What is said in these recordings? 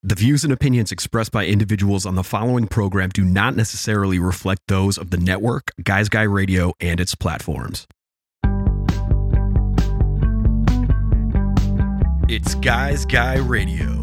The views and opinions expressed by individuals on the following program do not necessarily reflect those of the network, Guys Guy Radio, and its platforms. It's Guys Guy Radio.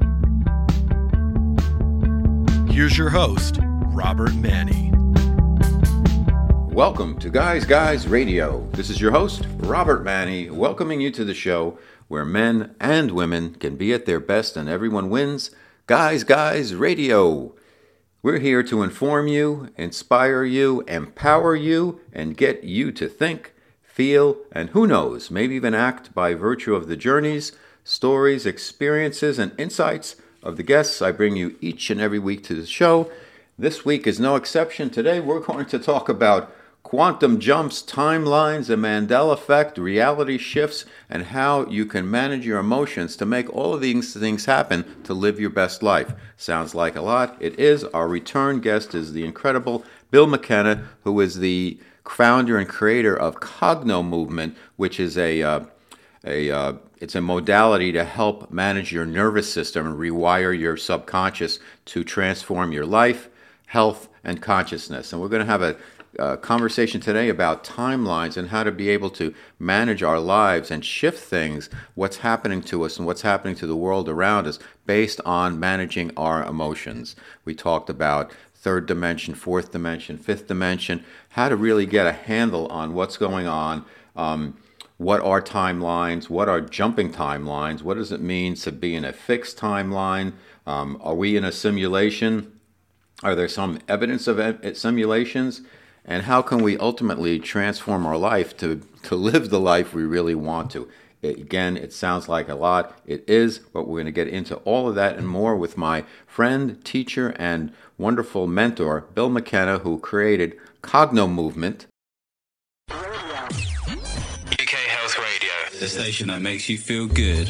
Here's your host, Robert Manny. Welcome to Guys Radio. This is your host, Robert Manny, welcoming you to the show where men and women can be at their best and everyone wins. Guys Radio. We're here to inform you, inspire you, empower you, and get you to think, feel, and who knows, maybe even act by virtue of the journeys, stories, experiences, and insights of the guests I bring you each and every week to the show. This week is no exception. Today we're going to talk about quantum jumps, timelines, the Mandela effect, reality shifts, and how you can manage your emotions to make all of these things happen to live your best life. Sounds like a lot. It is. Our return guest is the incredible Bill McKenna, who is the founder and creator of Cogno Movement, which is it's a modality to help manage your nervous system and rewire your subconscious to transform your life, health, and consciousness. And we're going to have a conversation today about timelines and how to be able to manage our lives and shift things, what's happening to us and what's happening to the world around us based on managing our emotions. We talked about third dimension, fourth dimension, fifth dimension, how to really get a handle on what's going on, what are timelines, what are jumping timelines, what does it mean to be in a fixed timeline, are we in a simulation, are there some evidence of simulations? And how can we ultimately transform our life to live the life we really want to? Again, it sounds like a lot. It is, but we're going to get into all of that and more with my friend, teacher, and wonderful mentor, Bill McKenna, who created Cogno Movement. UK Health Radio, the station that makes you feel good.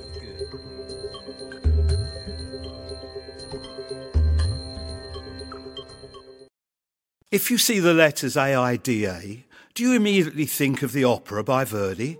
If you see the letters AIDA, do you immediately think of the opera by Verdi?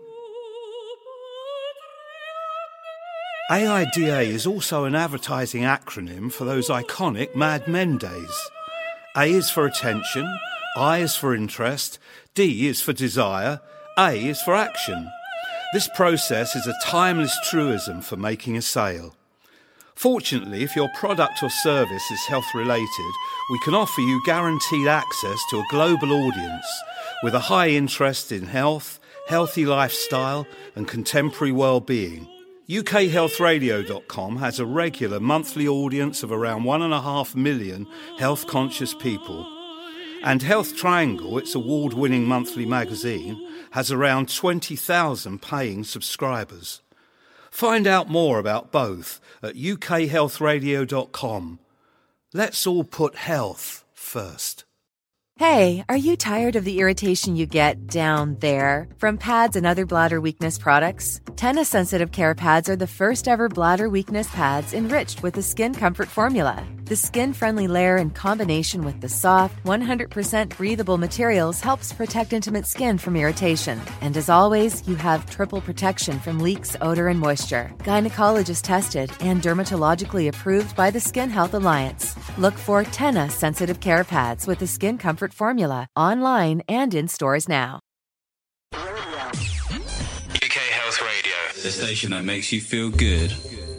AIDA is also an advertising acronym for those iconic Mad Men days. A is for attention, I is for interest, D is for desire, A is for action. This process is a timeless truism for making a sale. Fortunately, if your product or service is health-related, we can offer you guaranteed access to a global audience with a high interest in health, healthy lifestyle, and contemporary well-being. UKHealthRadio.com has a regular monthly audience of around 1.5 million health-conscious people. And Health Triangle, its award-winning monthly magazine, has around 20,000 paying subscribers. Find out more about both at ukhealthradio.com. Let's all put health first. Hey, are you tired of the irritation you get down there from pads and other bladder weakness products? Tena Sensitive Care Pads are the first ever bladder weakness pads enriched with the Skin Comfort formula. The skin-friendly layer in combination with the soft, 100% breathable materials helps protect intimate skin from irritation. And as always, you have triple protection from leaks, odor, and moisture. Gynecologist tested and dermatologically approved by the Skin Health Alliance. Look for Tena Sensitive Care Pads with the Skin Comfort formula online and in stores now. UK Health Radio, the station that makes you feel good.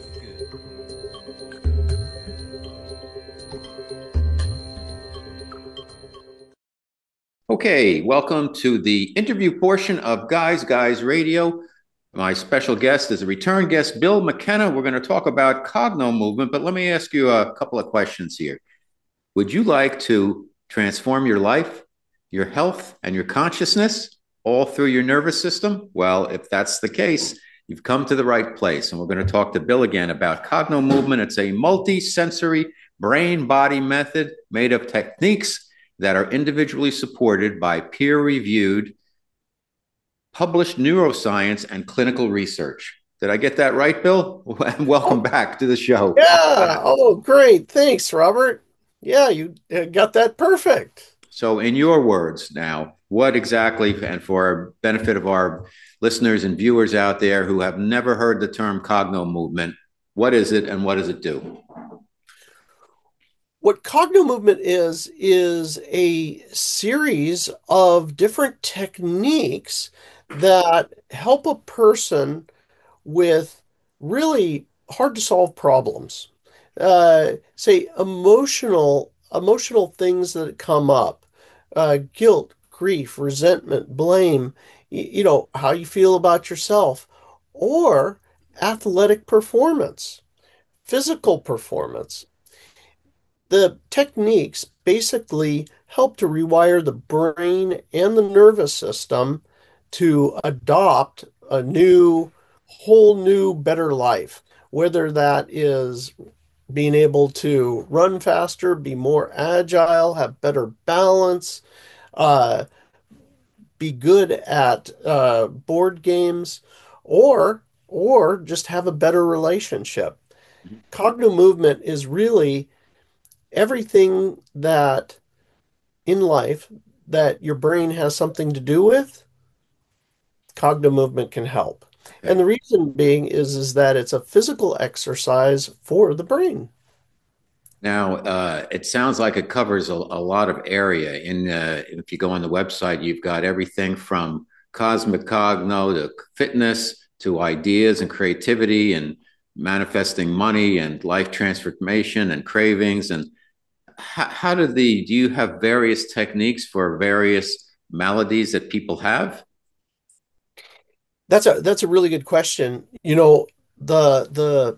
Okay, welcome to the interview portion of Guys Radio. My special guest is a return guest, Bill McKenna. We're going to talk about Cogno Movement, but let me ask you a couple of questions here. Would you like to transform your life, your health, and your consciousness all through your nervous system? Well, if that's the case, you've come to the right place. And we're going to talk to Bill again about Cogno Movement. It's a multi-sensory brain-body method made of techniques that are individually supported by peer-reviewed, published neuroscience and clinical research. Did I get that right, Bill? Welcome back to the show. Yeah. Oh, great. Thanks, Robert. Yeah, you got that perfect. So in your words now, what exactly, and for our benefit of our listeners and viewers out there who have never heard the term Cogno Movement, What is it and what does it do? What cognitive movement is a series of different techniques that help a person with really hard to solve problems. Say emotional things that come up, guilt, grief, resentment, blame, how you feel about yourself, or athletic performance, physical performance. The techniques basically help to rewire the brain and the nervous system to adopt a whole new, better life, whether that is being able to run faster, be more agile, have better balance, uh, be good at board games, or just have a better relationship. Cognitive movement is really everything that in life that your brain has something to do with, cognitive movement can help. And Okay. the reason being is that it's a physical exercise for the brain. Now, it sounds like it covers a lot of area. If you go on the website, you've got everything from cosmic cogno to fitness to ideas and creativity and manifesting money and life transformation and cravings. And how do you have various techniques for various maladies that people have? That's a really good question. The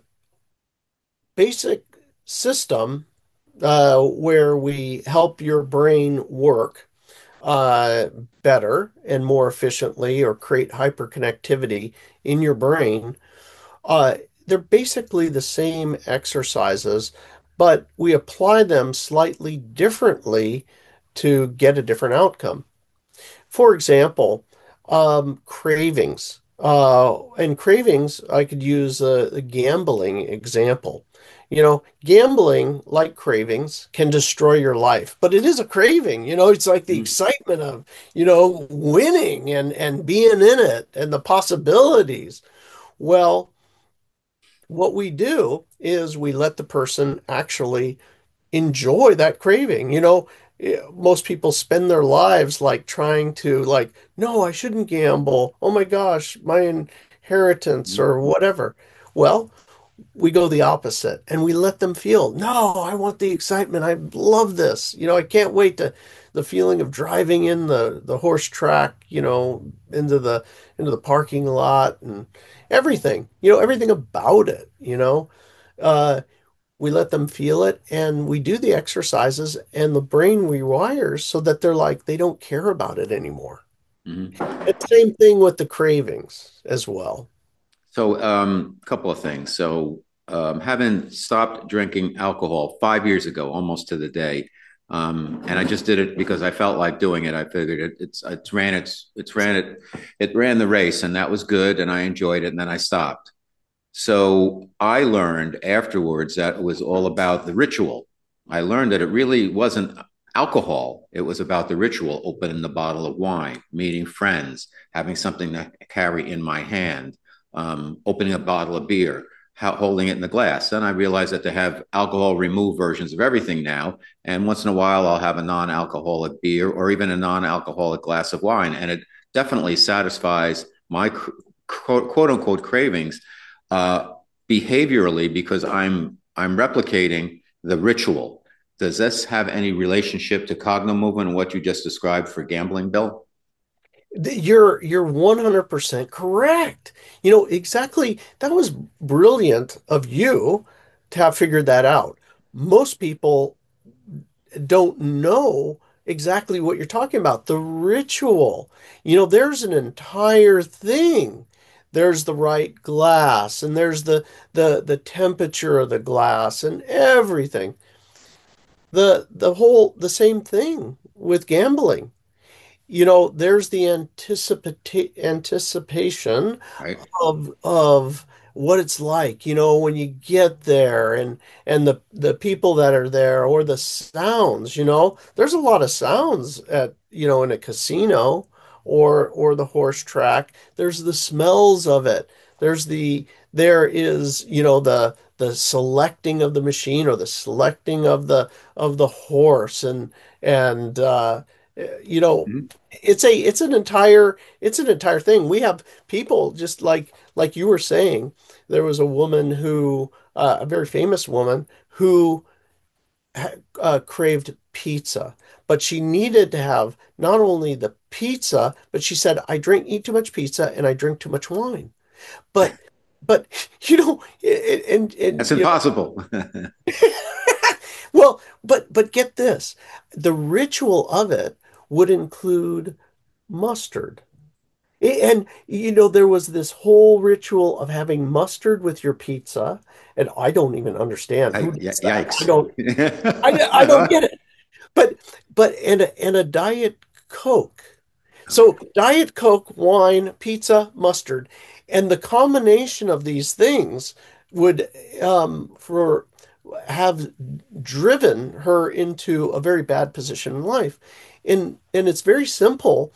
basic system where we help your brain work uh, better and more efficiently or create hyperconnectivity in your brain. Uh, they're basically the same exercises, but we apply them slightly differently to get a different outcome. For example, cravings. And cravings, I could use a gambling example. Gambling, like cravings, can destroy your life, but it is a craving. It's like the Mm. excitement of, winning and being in it and the possibilities. Well, what we do is we let the person actually enjoy that craving. Most people spend their lives like trying to like, no, I shouldn't gamble. Oh my gosh, my inheritance or whatever. Well, we go the opposite and we let them feel, no, I want the excitement. I love this. I can't wait to the feeling of driving in the horse track, into the parking lot and everything, everything about it. Uh, we let them feel it and we do the exercises and the brain rewires so that they're like, they don't care about it anymore. Mhm. And same thing with the cravings as well. So, a couple of things. So, having stopped drinking alcohol 5 years ago, almost to the day, and I just did it because I felt like doing it. I figured it ran the race, and that was good, and I enjoyed it, and then I stopped. So I learned afterwards that it was all about the ritual. I learned that it really wasn't alcohol. It was about the ritual, opening the bottle of wine, meeting friends, having something to carry in my hand, opening a bottle of beer, holding it in the glass. Then I realized that they have alcohol removed versions of everything now. And once in a while, I'll have a non alcoholic beer or even a non alcoholic glass of wine. And it definitely satisfies my quote unquote cravings uh, behaviorally because I'm replicating the ritual. Does this have any relationship to cognitive movement and what you just described for gambling, Bill? You're 100% correct. Exactly. That was brilliant of you to have figured that out. Most people don't know exactly what you're talking about. The ritual. There's an entire thing. There's the right glass and there's the temperature of the glass and everything. The same thing with gambling. There's the anticipation Right. of what it's like, when you get there and the people that are there or the sounds, there's a lot of sounds at, in a casino or the horse track. There's the smells of it. there is, the selecting of the machine or the selecting of the horse and you know Mhm. it's an entire thing. We have people just like you were saying. There was a woman who a very famous woman who craved pizza, but she needed to have not only the pizza, but she said, eat too much pizza and I drink too much wine. But, but That's impossible. well, but get this, the ritual of it would include mustard. And there was this whole ritual of having mustard with your pizza, and I don't even understand who does that. Yikes. I don't get it. But and a Diet Coke. So Diet Coke, wine, pizza, mustard, and the combination of these things would for have driven her into a very bad position in life. And it's very simple.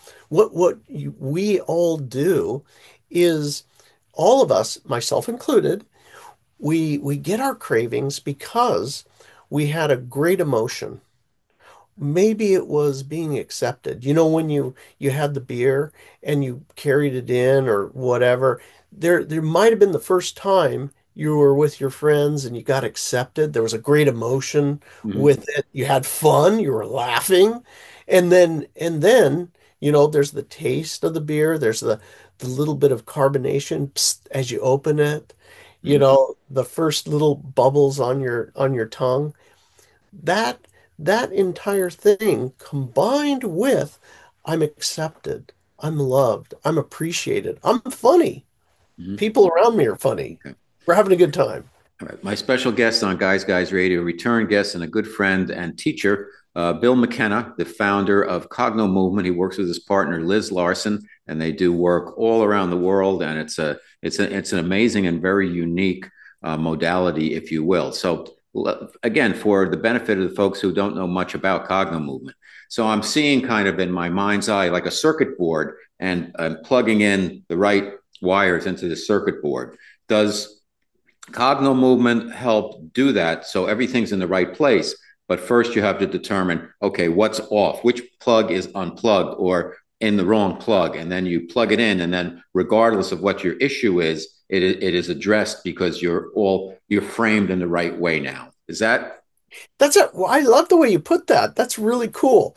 We all do is all of us, myself included, we get our cravings because we had a great emotion. Maybe it was being accepted. When you had the beer and you carried it in or whatever, there might have been the first time you were with your friends and you got accepted. There was a great emotion Mhm. with it. You had fun, you were laughing. And then, there's the taste of the beer, there's the little bit of carbonation as you open it, Mhm. the first little bubbles on your tongue. That that entire thing combined with I'm accepted, I'm loved, I'm appreciated, I'm funny. Mhm. People around me are funny. Okay. We're having a good time. All right. My special guest on Guys Radio, return guest and a good friend and teacher, Bill McKenna, the founder of Cogno Movement. He works with his partner Liz Larson, and they do work all around the world. And it's an amazing and very unique modality, if you will. So again, for the benefit of the folks who don't know much about Cogno Movement, so I'm seeing kind of in my mind's eye like a circuit board, and I'm plugging in the right wires into the circuit board. Does Cogno Movement help do that so everything's in the right place? But first, you have to determine, okay, what's off, which plug is unplugged or in the wrong plug, and then you plug it in, and then regardless of what your issue is, it is addressed because you're framed in the right way now. Is that Well, I love the way you put that. That's really cool.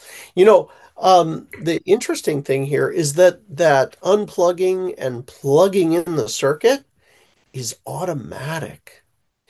The interesting thing here is that unplugging and plugging in the circuit is automatic.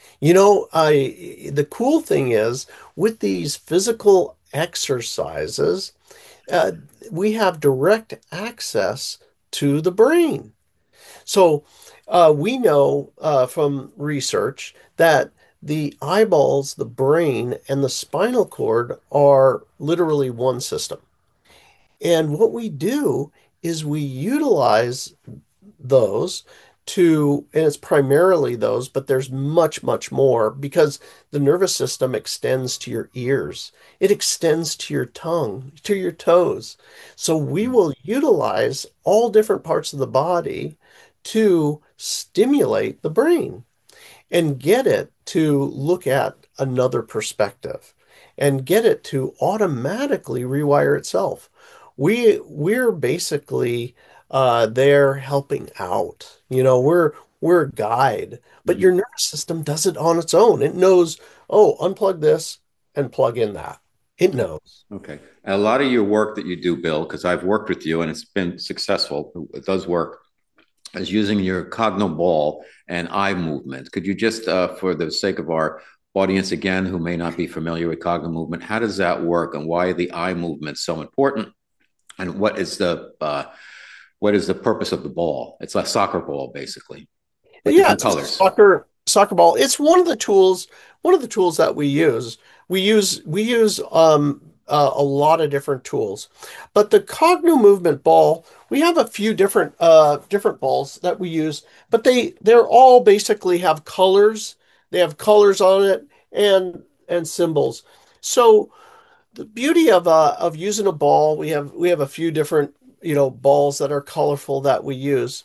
The cool thing is with these physical exercises, uh, we have direct access to the brain. So we know from research that the eyeballs, the brain, and the spinal cord are literally one system. And what we do is we utilize those and it's primarily those, but there's much, much more because the nervous system extends to your ears. It extends to your tongue, to your toes. So we will utilize all different parts of the body to stimulate the brain and get it to look at another perspective and get it to automatically rewire itself. We're basically there helping out. We're a guide, but Mhm. your nervous system does it on its own. It knows, oh, unplug this and plug in that. It knows. okay? A lot of your work that you do, Bill, because I've worked with you and it's been successful. It does work. Is using your cogno ball and eye movement. Could you just, for the sake of our audience again, who may not be familiar with cogno movement, how does that work, and why are the eye movements so important? And what is the purpose of the ball? It's a soccer ball, basically, with Yeah, different it's a colors. soccer ball. It's one of the tools that we use. We use a lot of different tools. But the Cogno Movement ball, we have a few different balls that we use, but they're all basically have colors. They have colors on it and symbols. So the beauty of using a ball, we have a few different balls that are colorful that we use.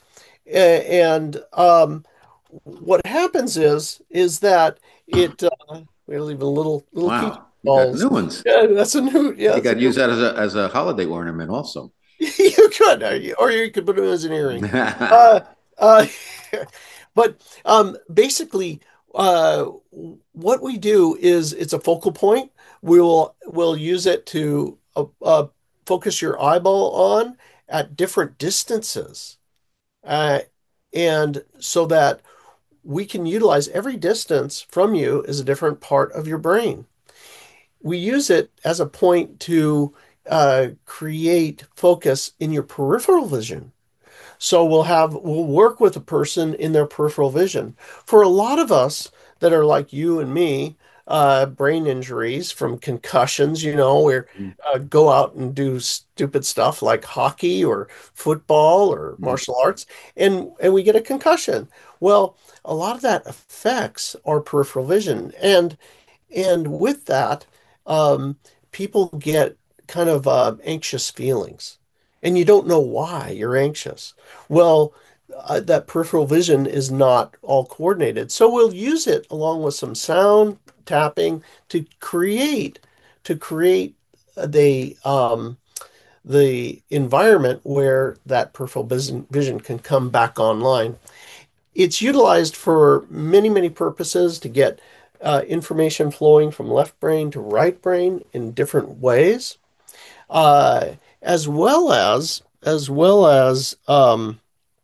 And what happens is that it we'll leave a little key Wow, you got balls. new ones. Yeah, that's a new. Yeah, You that's a got to use new. that as a holiday ornament also. You could, or you could put it as an earring. Uh, uh, but basically, uh, what we do is it's a focal point. We'll use it to focus your eyeball on at different distances, uh, and so that we can utilize every distance from you as a different part of your brain. We use it as a point to create focus in your peripheral vision. So we'll work with a person in their peripheral vision. For a lot of us that are like you and me, brain injuries from concussions, where go out and do stupid stuff like hockey or football or martial arts, and we get a concussion. Well, a lot of that affects our peripheral vision, and with that, um, people get kind of anxious feelings, and you don't know why you're anxious. Well, that peripheral vision is not all coordinated. So we'll use it along with some sound tapping to create the environment where that peripheral vision can come back online. It's utilized for many, many purposes to get information flowing from left brain to right brain in different ways, uh, as well as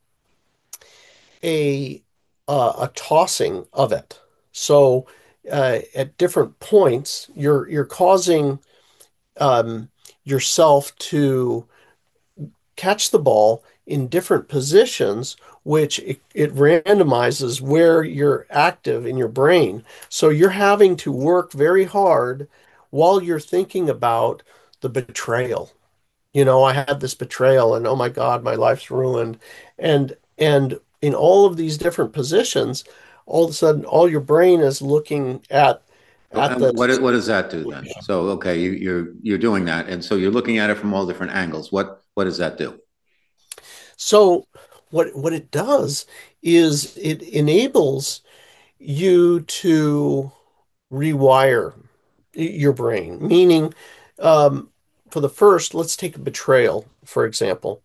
a a tossing of it. So at different points, you're causing um, yourself to catch the ball in different positions, which it randomizes where you're active in your brain. So you're having to work very hard while you're thinking about the betrayal. I had this betrayal and oh my God, my life's ruined. And in all of these different positions, all of a sudden all your brain is looking at And the what does that do then? situation. So okay, you're doing that, and so you're looking at it from all different angles. What does that do? So what it does is it enables you to rewire your brain, meaning um, for the first, let's take a betrayal, for example.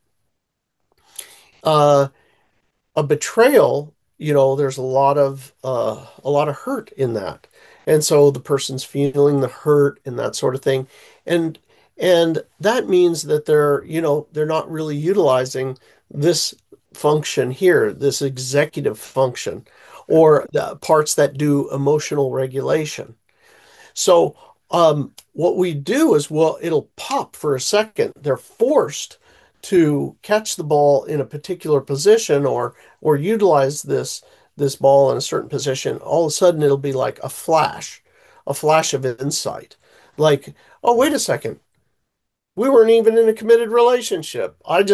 Uh, a betrayal, there's a lot of hurt in that. And so the person's feeling the hurt and that sort of thing. And and that means that they're not really utilizing this function here, this executive function, or the parts that do emotional regulation. So what we do is, well, it'll pop for a second. They're forced to catch the ball in a particular position or utilize this ball in a certain position. All of a sudden, it'll be like a flash of insight. Like, oh, wait a second, we weren't even in a committed relationship.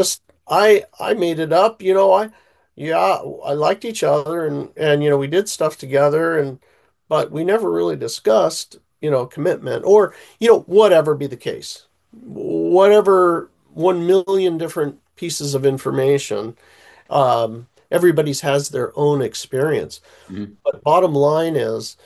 I made it up, yeah, I liked each other and we did stuff together but we never really discussed, commitment or whatever be the case. Whatever 1 million different pieces of information. Everybody's has their own experience. Mhm. But bottom line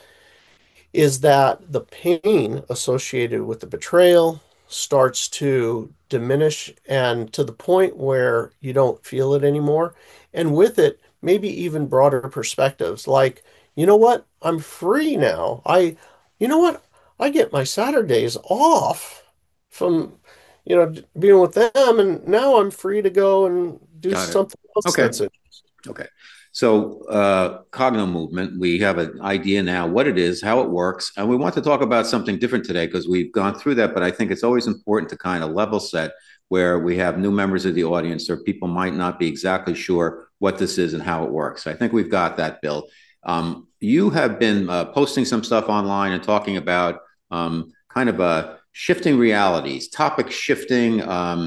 is that the pain associated with the betrayal starts to diminish and to the point where you don't feel it anymore. And with it, maybe even broader perspectives like, you know what? I'm free now. You know what? I get my Saturdays off from, being with them, and now I'm free to go and do Got it. something else Okay. that's it. Okay. So, cognitive movement, we have an idea now what it is, how it works, and we want to talk about something different today because we've gone through that, but I think it's always important to kind of level set where we have new members of the audience or people might not be exactly sure what this is and how it works. I think we've got that, Bill. You have been posting some stuff online and talking about kind of shifting realities, topic shifting,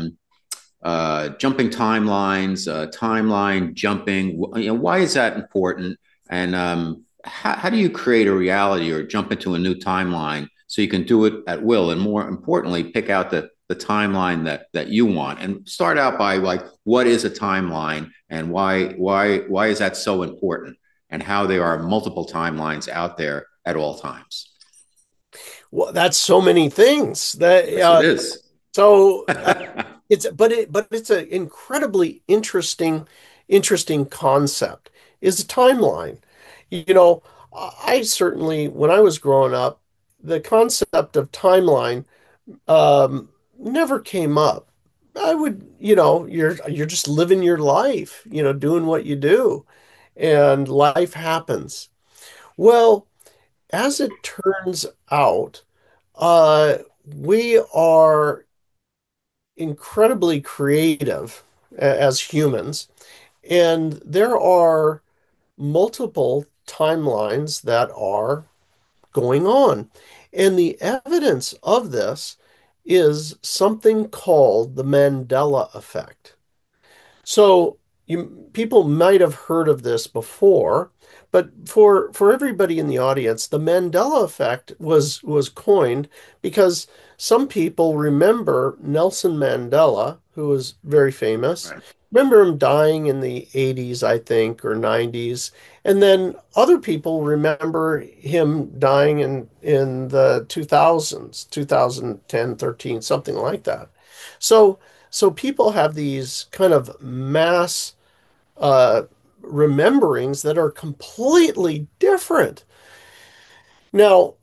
jumping timelines, timeline jumping. Why is that important? And how do you create a reality or jump into a new timeline so you can do it at will? And more importantly, pick out the the timeline that you want, and start out by like, what is a timeline, and why is that so important, and how there are multiple timelines out there at all times. Well, that's so many things that Yes, it is. so it's an incredibly interesting concept is a timeline. You know, I certainly, when I was growing up, the concept of timeline never came up. I would, you're just living your life, doing what you do, and life happens. Well, as it turns out, uh, we are incredibly creative as humans, and there are multiple timelines that are going on. And the evidence of this is something called the Mandela effect. So people might have heard of this before, but for everybody in the audience, the Mandela effect was coined because some people remember Nelson Mandela, who was very famous. Right. Remember him dying in the 80s, I think, or 90s. And then other people remember him dying in the 2000s, 2010, 13, something like that. So so people have these kind of mass uh, rememberings that are completely different. Now,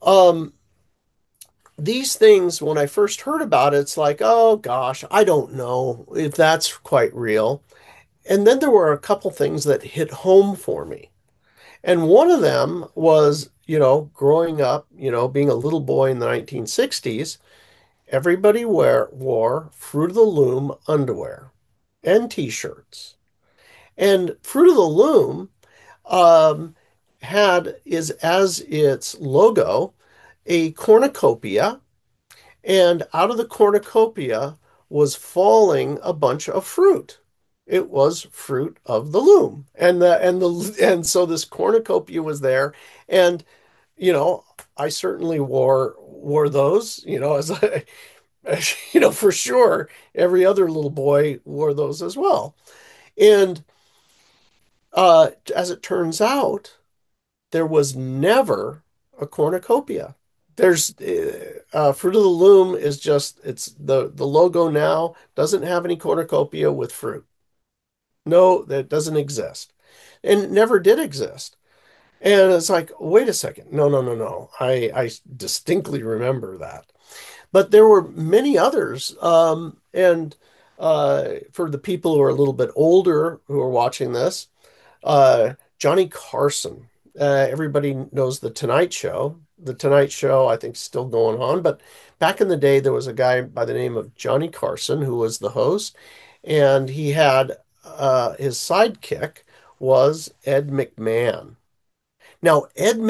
these things, when I first heard about it, it's like, oh gosh, I don't know if that's quite real. And then there were a couple things that hit home for me. And one of them was, growing up, being a little boy in the 1960s, everybody wore Fruit of the Loom underwear and t-shirts. And Fruit of the Loom um, had is as its logo a cornucopia, and out of the cornucopia was falling a bunch of fruit. It was Fruit of the Loom, and so this cornucopia was there, and I certainly wore those, as I, for sure. Every other little boy wore those as well, and as it turns out, there was never a cornucopia. There's Fruit of the Loom is just it's the logo now doesn't have any cornucopia with fruit. No, that doesn't exist, and it never did exist. And it's like, wait a second, no, no, no, no. I distinctly remember that, but there were many others. And for the people who are a little bit older who are watching this, Johnny Carson. Everybody knows The Tonight Show. The Tonight Show, I think, is still going on. But back in the day, there was a guy by the name of Johnny Carson who was the host, and he had his sidekick was Ed McMahon. Now,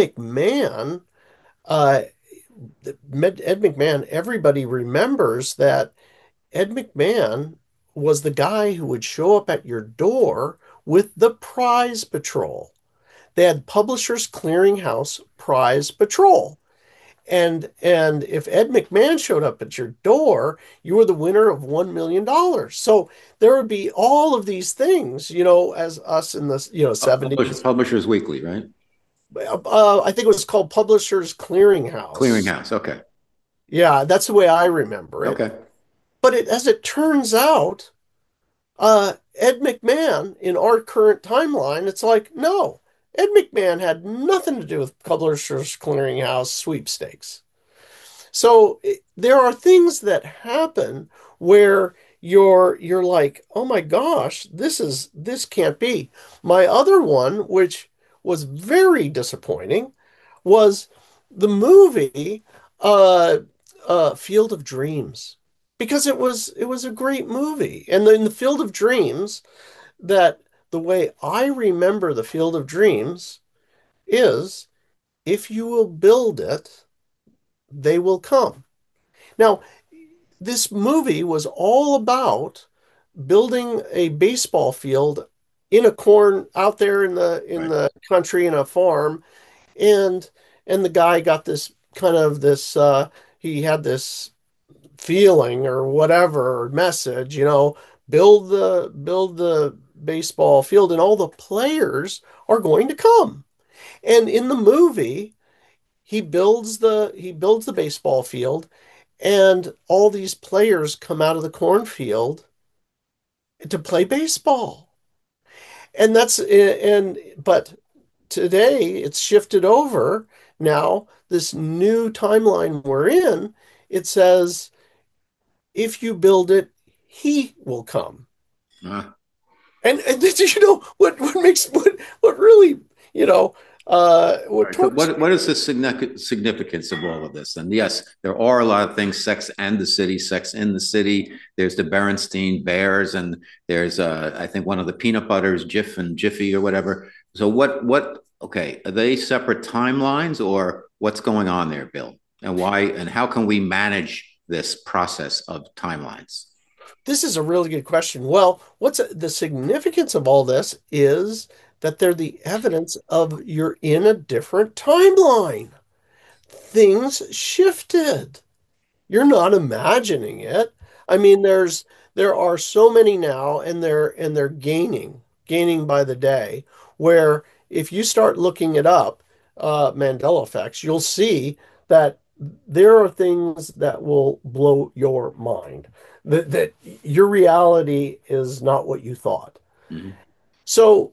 uh, Ed McMahon, everybody remembers that Ed McMahon was the guy who would show up at your door with the prize patrol. They had Publishers Clearinghouse Prize Patrol. And if Ed McMahon showed up at your door, you were the winner of $1 million. So there would be all of these things, as us in the 70s. Publishers Weekly, right? I think it was called Publishers Clearinghouse. Clearinghouse. Okay. Yeah, that's the way I remember it. Okay. But as it turns out, Ed McMahon in our current timeline, it's like, no, Ed McMahon had nothing to do with Publishers Clearinghouse sweepstakes. So there are things that happen where you're like, oh my gosh, this can't be. My other one, which was very disappointing, was the movie Field of Dreams, because it was a great movie. And in the Field of Dreams, that the way I remember the Field of Dreams is, if you will build it, they will come. Now, this movie was all about building a baseball field in a corn out there in the country in a farm, and the guy got this kind of this he had this feeling or whatever message, build the baseball field and all the players are going to come. And in the movie, he builds the baseball field and all these players come out of the cornfield to play baseball. And but today it's shifted over. Now, this new timeline we're in, it says if you build it, he will come. Uh, And what really, what Right. So torques what is the significance of all of this? And yes, there are a lot of things, sex and the city, sex in the city. There's the Berenstein Bears, and there's I think one of the peanut butters, Jif and Jiffy or whatever. So okay, are they separate timelines or what's going on there, Bill? And why and how can we manage this process of timelines? This is a really good question. Well, what's the significance of all this is that they're the evidence of you're in a different timeline. Things shifted. You're not imagining it. I mean, there are so many now, and they're gaining by the day. Where if you start looking it up, Mandela effects, you'll see that there are things that will blow your mind. That your reality is not what you thought. Mhm. So,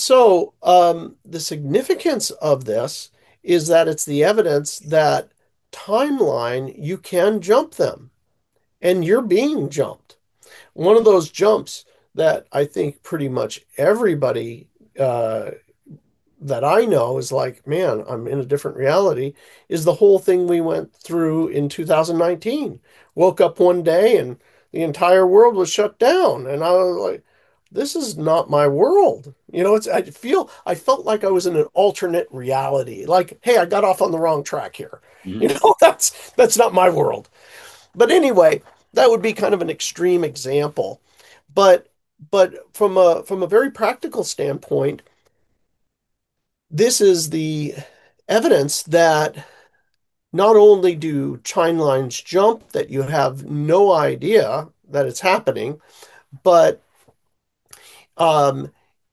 the significance of this is that it's the evidence that timeline, you can jump them, and you're being jumped. One of those jumps that I think pretty much everybody that I know is like, man, I'm in a different reality, is the whole thing we went through in 2019. Woke up one day and the entire world was shut down. And I was like, this is not my world. I felt like I was in an alternate reality. Like, hey, I got off on the wrong track here. Mhm. That's not my world. But anyway, that would be kind of an extreme example. But from a very practical standpoint, this is the evidence that not only do timelines jump, that you have no idea that it's happening, but um,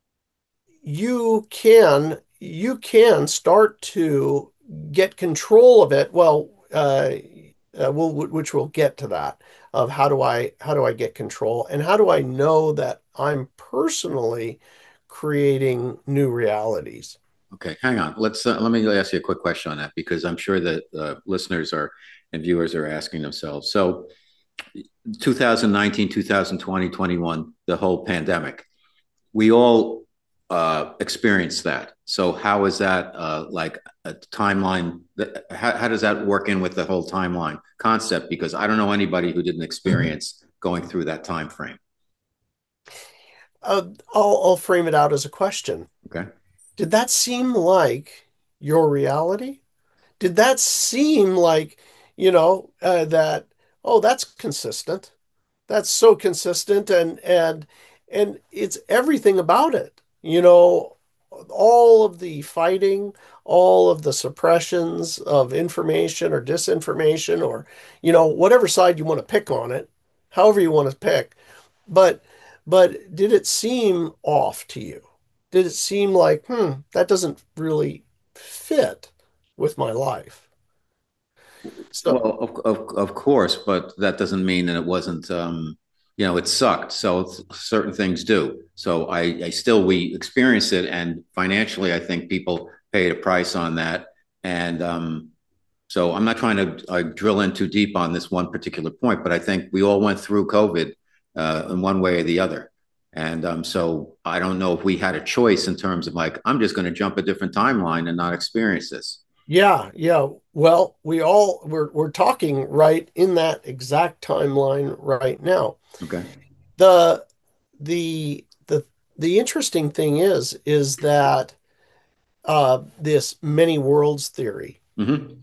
you can start to get control of it. Well, which we'll get to that of how do I get control and how do I know that I'm personally creating new realities? Okay, hang on. Let me ask you a quick question on that because I'm sure that listeners are and viewers are asking themselves. So 2019, 2020, 21, the whole pandemic, we all experienced that. So how is that like a timeline? How does that work in with the whole timeline concept? Because I don't know anybody who didn't experience going through that time frame. I'll frame it out as a question. Okay. Did that seem like your reality? Did that seem like, oh, that's consistent. That's so consistent and it's everything about it. All of the fighting, all of the suppressions of information or disinformation or, whatever side you want to pick on it, however you want to pick. But did it seem off to you? Did it seem like, that doesn't really fit with my life? So, Well, of course, but that doesn't mean that it wasn't, it sucked. So certain things do. So I still, we experienced it. And financially, I think people paid a price on that. And so I'm not trying to drill in too deep on this one particular point, but I think we all went through COVID in one way or the other. And so I don't know if we had a choice in terms of like, I'm just going to jump a different timeline and not experience this. yeah, yeah. Well, we're talking right in that exact timeline right now. Okay. The the the the interesting thing is that this many worlds theory Hmm.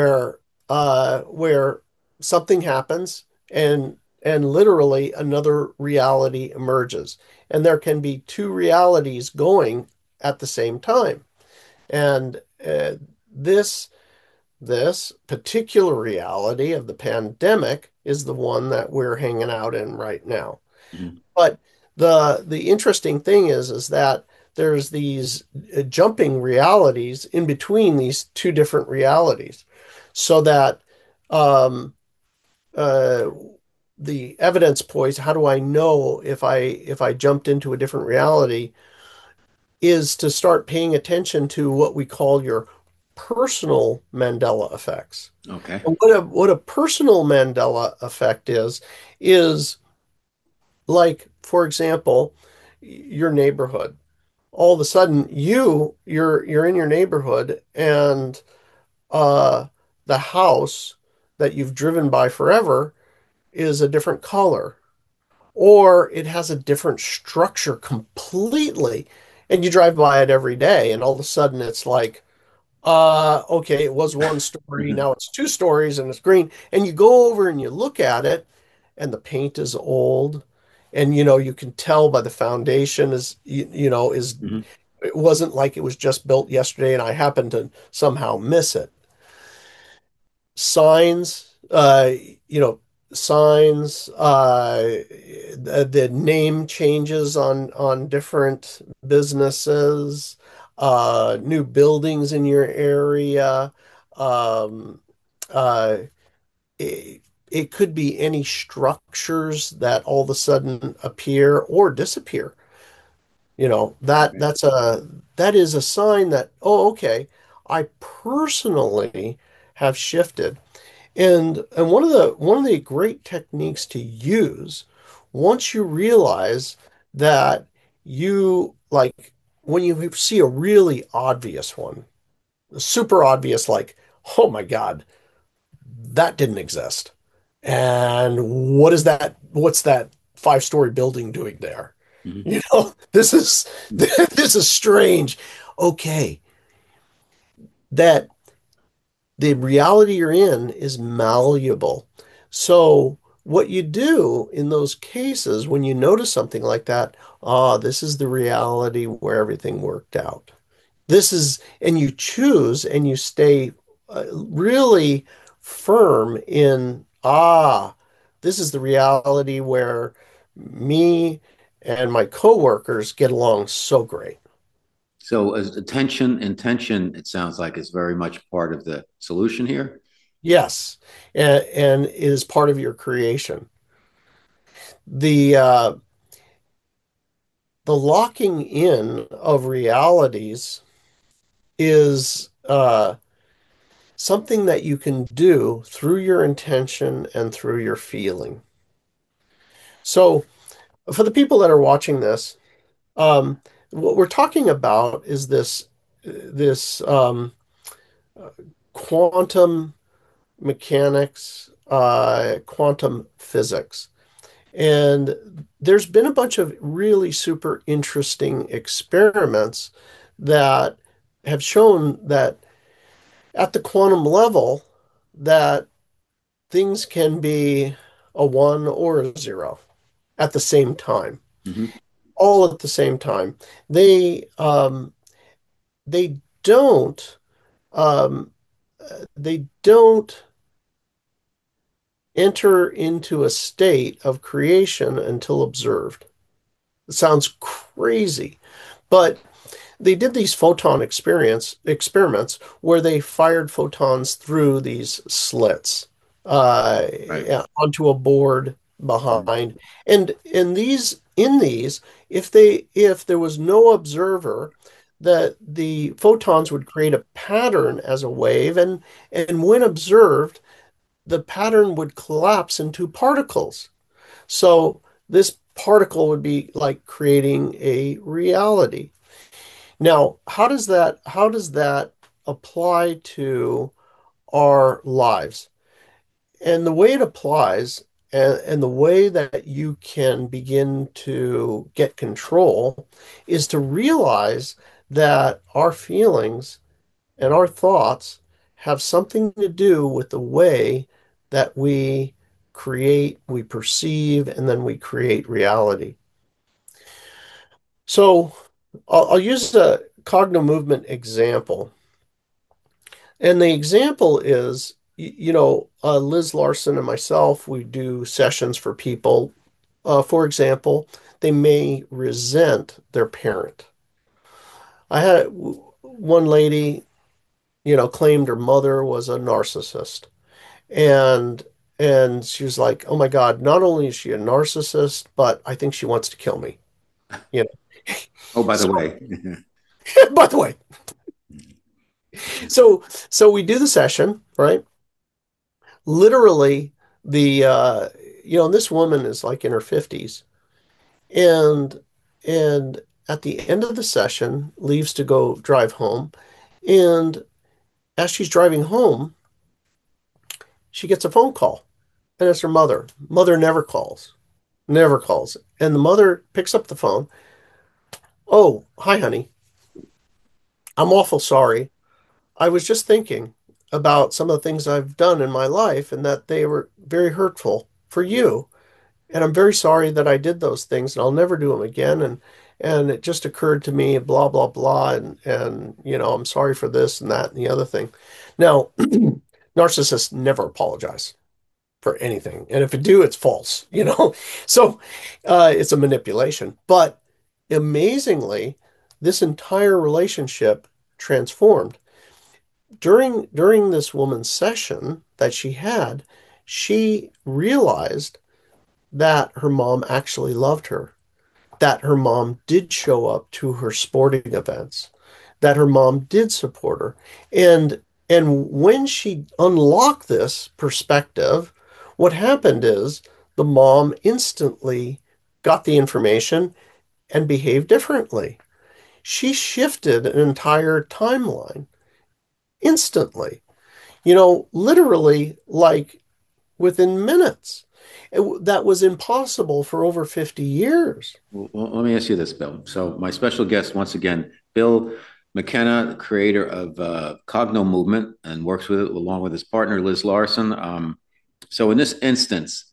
where something happens and literally another reality emerges, and there can be two realities going at the same time, and this this particular reality of the pandemic is the one that we're hanging out in right now. Mhm. But the interesting thing is that there's these jumping realities in between these two different realities, so that um, uh, the evidence points, how do I know if I jumped into a different reality, is to start paying attention to what we call your personal Mandela effects. Okay. And what a personal Mandela effect is like, for example, your neighborhood. All of a sudden, you're in your neighborhood, and uh, the house that you've driven by forever is a different color, or it has a different structure completely, and you drive by it every day, and all of a sudden it's like, okay, it was one story, Mhm. now it's two stories and it's green. And you go over and you look at it, and the paint is old. And you can tell by the foundation is Mhm. it wasn't like it was just built yesterday and I happened to somehow miss it. Signs, you know, signs, the name changes on different businesses, new buildings in your area. Um, uh, it, it could be any structures that all of a sudden appear or disappear. Okay. That is a sign that, oh, okay, I personally have shifted. And one of the great techniques to use, once you realize that, you like, when you see a really obvious one, super obvious, like, oh my God, that didn't exist. And what's that five-story building doing there? Mhm. This is this is strange. Okay, that the reality you're in is malleable. So what you do in those cases when you notice something like that, this is the reality where everything worked out. And you choose and you stay really firm in, this is the reality where me and my coworkers get along so great. So, as intention, it sounds like is very much part of the solution here. Yes, and is part of your creation. The locking in of realities is something that you can do through your intention and through your feeling. So, for the people that are watching this, what we're talking about is this quantum mechanics, quantum physics. And there's been a bunch of really super interesting experiments that have shown that at the quantum level, that things can be a one or a zero at the same time, Hmm. all at the same time. They don't um, they don't enter into a state of creation until observed. It sounds crazy, but they did these photon experience experiments where they fired photons through these slits Right. onto a board Mhm. behind, and in these, if there was no observer, that the photons would create a pattern as a wave, and when observed, the pattern would collapse into particles. So this particle would be like creating a reality. Now, how does that apply to our lives? And the way it applies, and the way that you can begin to get control, is to realize that our feelings and our thoughts have something to do with the way that we create, we perceive, and then we create reality. So I'll use a cognitive movement example. And the example is, Liz Larson and myself, we do sessions for people. For example, they may resent their parent. I had one lady, claimed her mother was a narcissist. And she was like, "Oh my God, not only is she a narcissist, but I think she wants to kill me." You know. Oh, by the So, way, by the way, so we do the session, right? Literally, this woman is like in her 50s, and and at the end of the session, leaves to go drive home, and as she's driving home, she gets a phone call, and it's her mother. Mother never calls, and the mother picks up the phone. "Oh, hi, honey. I'm awful sorry. I was just thinking about some of the things I've done in my life and that they were very hurtful for you. And I'm very sorry that I did those things and I'll never do them again. And it just occurred to me, blah, blah, blah. And I'm sorry for this and that and the other thing." Now, narcissists never apologize for anything. And if they do, it's false. So it's a manipulation. But amazingly, this entire relationship transformed. During this woman's session that she had, she realized that her mom actually loved her, that her mom did show up to her sporting events, that her mom did support her. And when she unlocked this perspective, what happened is the mom instantly got the information and behaved differently. She shifted an entire timeline instantly, literally like within minutes. That was impossible for over 50 years. well, let me ask you this, Bill. So my special guest, once again, Bill McKenna, the creator of Cogno Movement, and works with it along with his partner, Liz Larson. So in this instance,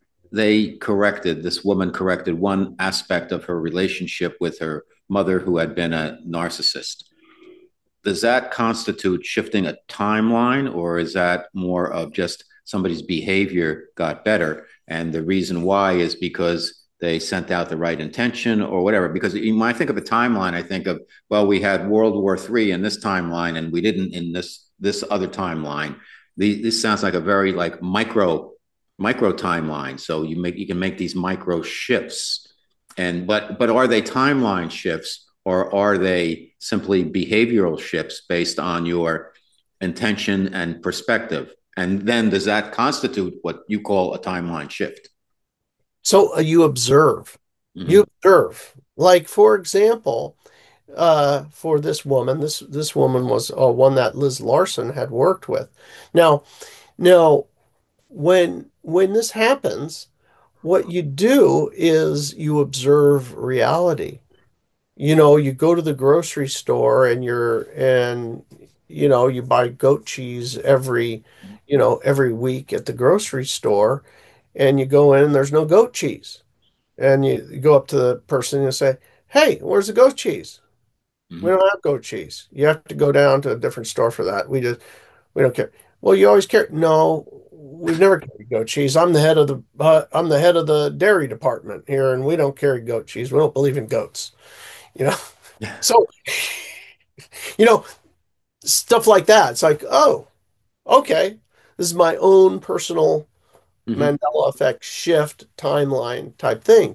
this woman corrected one aspect of her relationship with her mother, who had been a narcissist. Does that constitute shifting a timeline, or is that more of just somebody's behavior got better? And the reason why is because they sent out the right intention or whatever. Because when I think of a timeline, I think of, well, we had World War III in this timeline and we didn't in this other timeline. This sounds like a very like micro timeline. So you can make these micro shifts. But are they timeline shifts, or are they simply behavioral shifts based on your intention and perspective? And then does that constitute what you call a timeline shift? So you observe. Mm-hmm. You observe. Like, for example, for this woman, this woman was one that Liz Larson had worked with. Now, when this happens, what you do is you observe reality. You go to the grocery store and you buy goat cheese every week at the grocery store, and you go in and there's no goat cheese. And you go up to the person and say, "Hey, where's the goat cheese?" Mm-hmm. "We don't have goat cheese. You have to go down to a different store for that. We don't care." "Well, you always care." "No, we've never carried goat cheese. I'm the head of the dairy department here, and we don't carry goat cheese. We don't believe in goats." So, stuff like that. It's like, oh, okay, this is my own personal Mandela effect shift timeline type thing.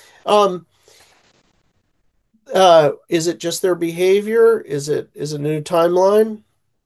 Is it just their behavior? Is it a new timeline?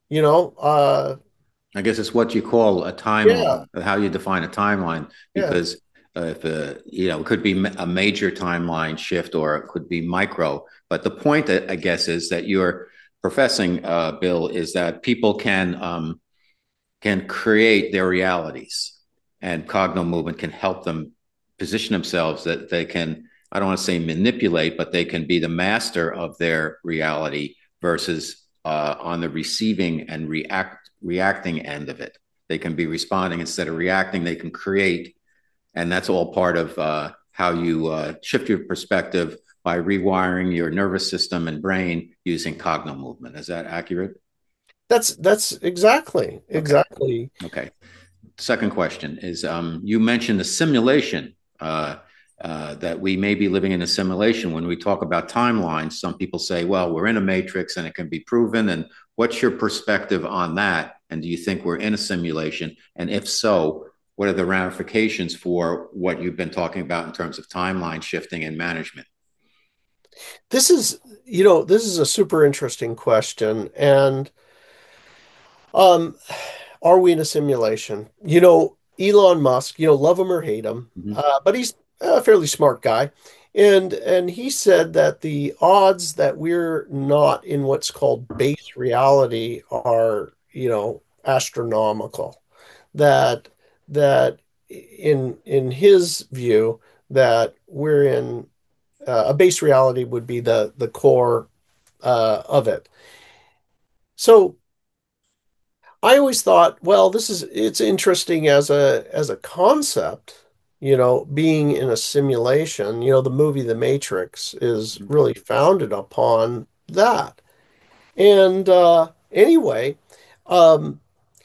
I guess it's what you call a timeline, how you define a timeline, because if it could be a major timeline shift or it could be micro. But the point that I guess is that you're professing, Bill, is that people can create their realities, and Cogno Movement can help them position themselves that they can, I don't want to say manipulate, but they can be the master of their reality versus on the receiving and reacting end of it. They can be responding instead of reacting. They can create, and that's all part of how you shift your perspective by rewiring your nervous system and brain using Cogno Movement. Is that accurate? That's exactly, Okay. exactly. Okay. Second question is, you mentioned the simulation, that we may be living in a simulation. When we talk about timelines, some people say, well, we're in a matrix and it can be proven. And what's your perspective on that? And do you think we're in a simulation? And if so, what are the ramifications for what you've been talking about in terms of timeline shifting and management? This is, this is a super interesting question. And um, are we in a simulation? Elon Musk, love him or hate him, Mhm. but he's a fairly smart guy. And he said that the odds that we're not in what's called base reality are, astronomical. That that in his view, that we're in a base reality would be the core of it. So I always thought, well, it's interesting as a concept, being in a simulation. The movie The Matrix is really founded upon that. And anyway, um,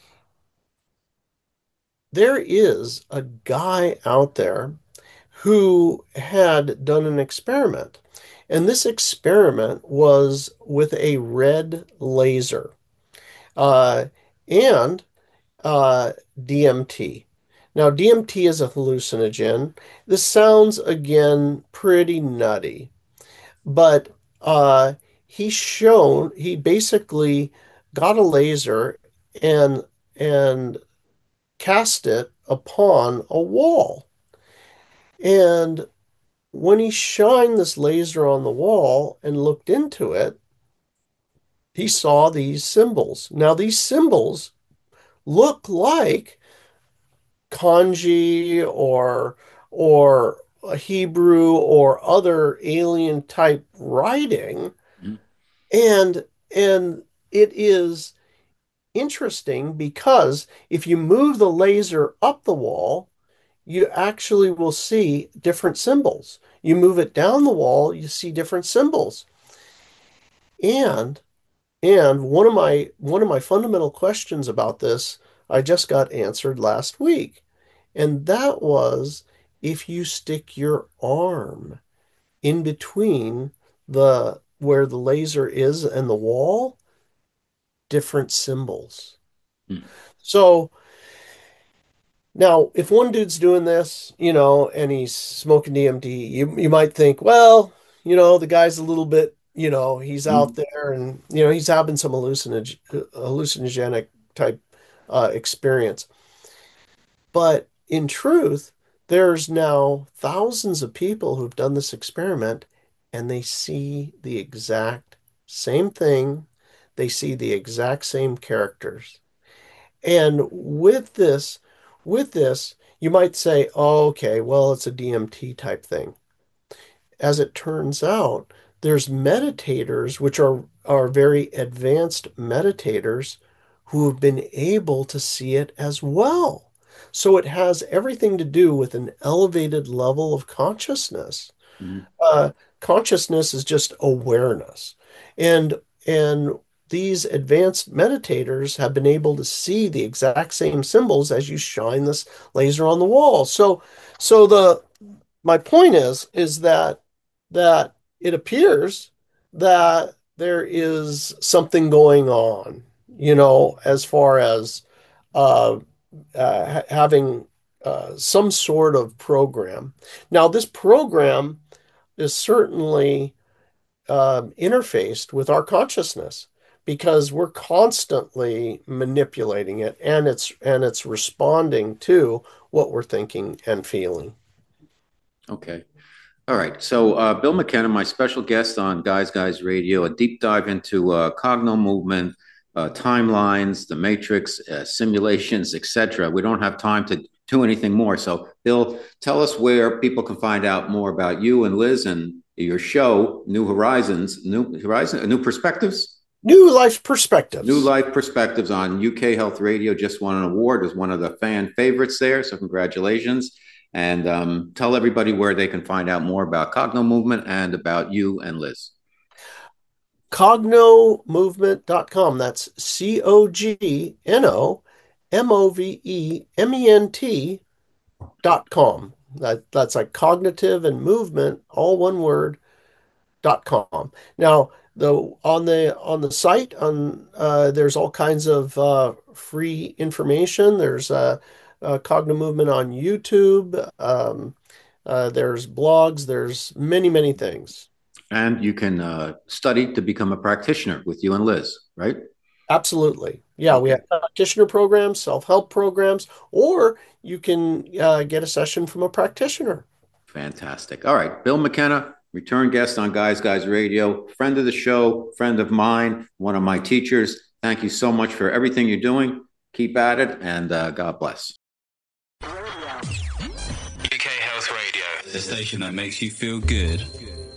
there is a guy out there who had done an experiment. And this experiment was with a red laser. Uh, and uh, DMT. Now, DMT is a hallucinogen. This sounds again pretty nutty, but he basically got a laser and and cast it upon a wall. And when he shined this laser on the wall and looked into it, he saw these symbols. Now, these symbols look like kanji or Hebrew or other alien type writing, Mhm. and it is interesting because if you move the laser up the wall, you actually will see different symbols. You move it down the wall, you see different symbols. And one of my fundamental questions about this I just got answered last week. And that was, if you stick your arm in between the where the laser is and the wall, different symbols. Mhm. So now, if one dude's doing this, and he's smoking DMT, you might think, well, the guy's a little bit, he's out Mhm. there and, he's having some hallucinogenic type experience. But in truth, there's now thousands of people who've done this experiment and they see the exact same thing. They see the exact same characters. And with this, you might say, oh, okay, well, it's a DMT type thing. As it turns out, there's meditators, which are very advanced meditators who have been able to see it as well. So it has everything to do with an elevated level of consciousness. Mhm. Uh, Consciousness is just awareness. And these advanced meditators have been able to see the exact same symbols as you shine this laser on the wall. So the my point is that it appears that there is something going on, as far as uh, having some sort of program. Now, this program is certainly interfaced with our consciousness because we're constantly manipulating it, and it's responding to what we're thinking and feeling. Okay. All right. So, Bill McKenna, my special guest on Guys Radio, a deep dive into cogno movement, timelines, the matrix, simulations, etc. We don't have time to do anything more. So, Bill, tell us where people can find out more about you and Liz and your show, New Perspectives. New life New perspectives. Life Perspectives on UK Health Radio. Just won an award as one of the fan favorites there. So, congratulations. And tell everybody where they can find out more about Cogno Movement and about you and Liz. cognomovement.com. That's COGNOMOVEMENT.com. That's like cognitive and movement, all one word, .com. Now, on the site, there's all kinds of free information. There's Cogno Movement on YouTube. There's blogs. There's many things. And you can study to become a practitioner with you and Liz, right? Absolutely. Yeah, we have practitioner programs, self-help programs, or you can get a session from a practitioner. Fantastic. All right. Bill McKenna, return guest on Guys Radio, friend of the show, friend of mine, one of my teachers. Thank you so much for everything you're doing. Keep at it, and God bless. UK Health Radio, the station that makes you feel good.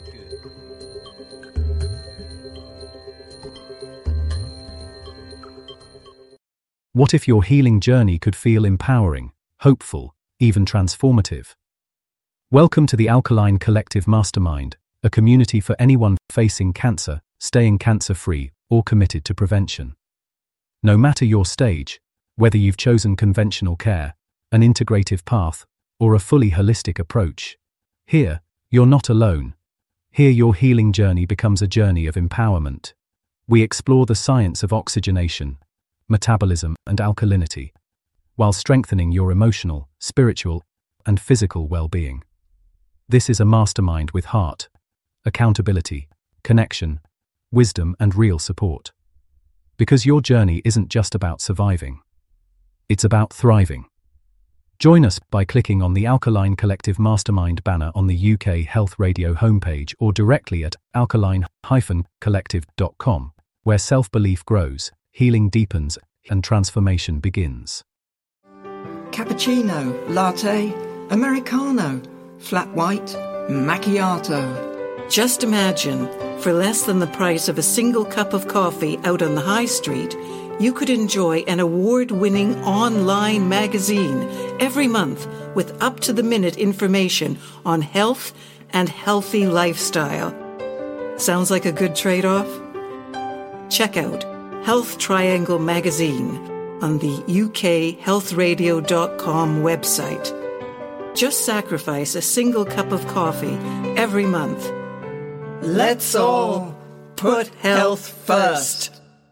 What if your healing journey could feel empowering, hopeful, even transformative? Welcome to the Alkaline Collective Mastermind, a community for anyone facing cancer, staying cancer-free, or committed to prevention. No matter your stage, whether you've chosen conventional care, an integrative path, or a fully holistic approach, here, you're not alone. Here your healing journey becomes a journey of empowerment. We explore the science of oxygenation, metabolism, and alkalinity, while strengthening your emotional, spiritual, and physical well-being. This is a mastermind with heart, accountability, connection, wisdom, and real support. Because your journey isn't just about surviving. It's about thriving. Join us by clicking on the Alkaline Collective Mastermind banner on the UK Health Radio homepage or directly at alkaline-collective.com, where self-belief grows, healing deepens, and transformation begins. Cappuccino, latte, Americano, flat white, macchiato. Just imagine, for less than the price of a single cup of coffee out on the high street, you could enjoy an award-winning online magazine every month with up-to-the-minute information on health and healthy lifestyle. Sounds like a good trade-off? Check out Health Triangle magazine on the ukhealthradio.com website. Just sacrifice a single cup of coffee every month. Let's all put health first.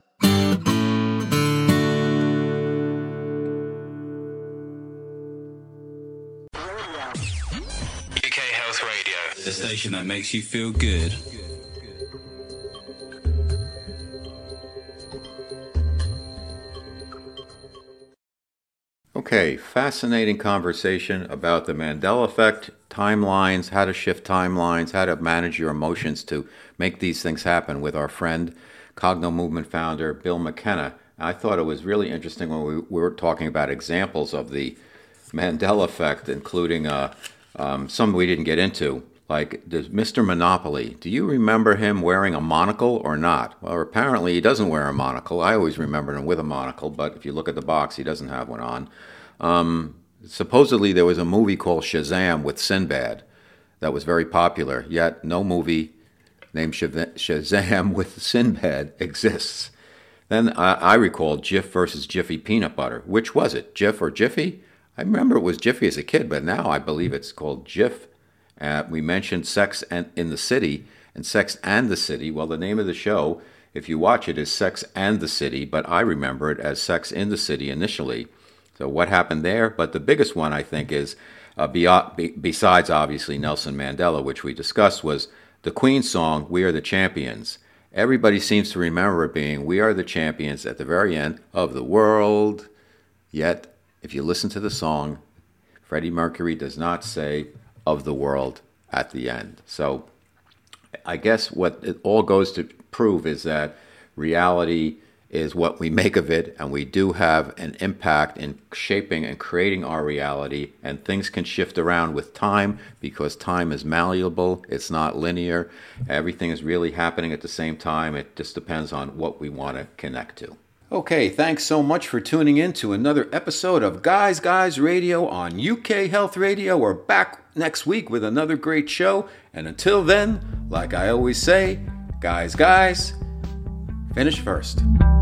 UK Health Radio, the station that makes you feel good. Okay, fascinating conversation about the Mandela effect, timelines, how to shift timelines, how to manage your emotions to make these things happen with our friend, Cogno Movement founder Bill McKenna. I thought it was really interesting when we were talking about examples of the Mandela effect, including some we didn't get into, like Mr. Monopoly. Do you remember him wearing a monocle or not? Well, apparently he doesn't wear a monocle. I always remember him with a monocle, but if you look at the box, he doesn't have one on. Supposedly there was a movie called Shazam with Sinbad that was very popular, yet no movie named Shazam with Sinbad exists. Then I recall Jif versus Jiffy Peanut Butter. Which was it, Jif or Jiffy? I remember it was Jiffy as a kid, but now I believe it's called Jif. We mentioned Sex in the City and Sex and the City. Well, the name of the show, if you watch it, is Sex and the City, but I remember it as Sex in the City initially. So what happened there? But the biggest one, I think, is, besides obviously Nelson Mandela, which we discussed, was the Queen song, We Are the Champions. Everybody seems to remember it being, we are the champions at the very end of the world. Yet, if you listen to the song, Freddie Mercury does not say of the world at the end. So I guess what it all goes to prove is that reality is what we make of it, and we do have an impact in shaping and creating our reality, and things can shift around with time because time is malleable, it's not linear, everything is really happening at the same time, it just depends on what we want to connect to. Okay, thanks so much for tuning in to another episode of Guys Radio on UK Health Radio. We're back next week with another great show, and until then, like I always say, guys, Finish first.